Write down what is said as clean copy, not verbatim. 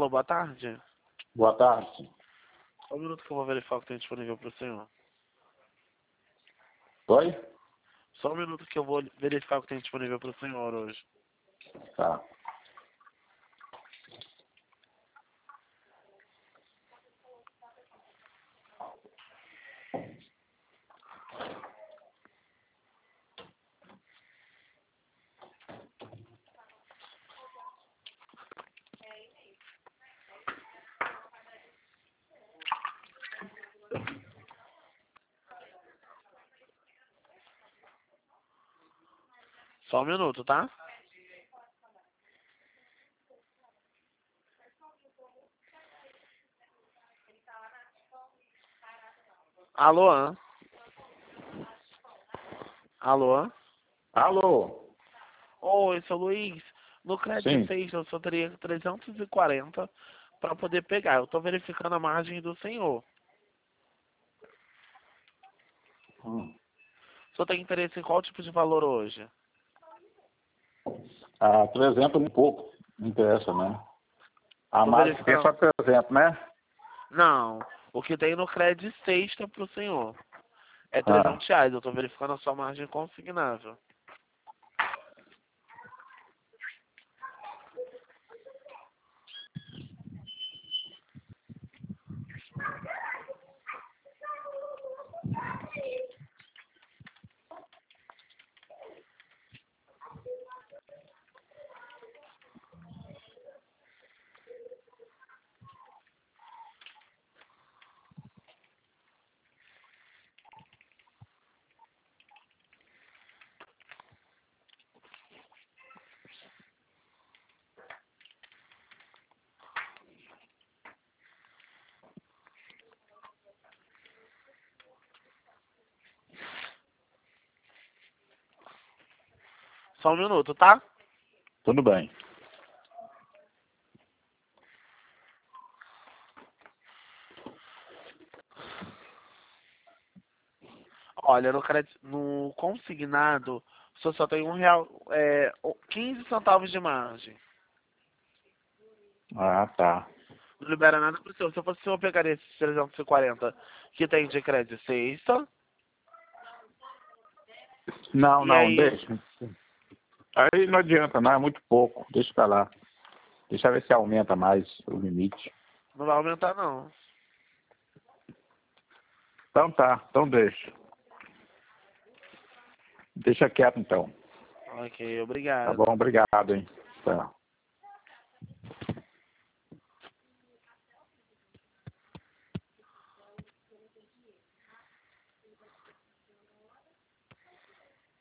Alô, boa tarde. Boa tarde. Só um minuto que eu vou verificar o que tem disponível para o senhor. Oi? Só um minuto que eu vou verificar o que tem disponível para o senhor hoje. Tá. Só um minuto, tá? Alô? Alô? Alô? Oi, seu Luiz. No crédito Sim. 6 eu só teria 340 para poder pegar. Eu tô verificando a margem do senhor. O senhor tem interesse em qual tipo de valor hoje? 300 um pouco. Não interessa, né? A Tô margem tem só verificando. 300, né? Não. O que tem no crédito sexta pro senhor é Ah. R$ 300. Eu tô verificando a sua margem consignável. Só um minuto, tá? Tudo bem. Olha, no consignado, o senhor só tem R$ 1, 15 centavos de margem. Ah, tá. Não libera nada pro senhor. Se eu fosse o senhor, eu pegaria esses 340 que tem de crédito sexta. Não, E não, aí, deixa. Aí não adianta, não, é muito pouco. Deixa pra lá. Deixa eu ver se aumenta mais o limite. não vai aumentar, não. Então tá, então deixa. Deixa quieto então. Ok, Tá obrigado. bom, obrigado, hein. Tá.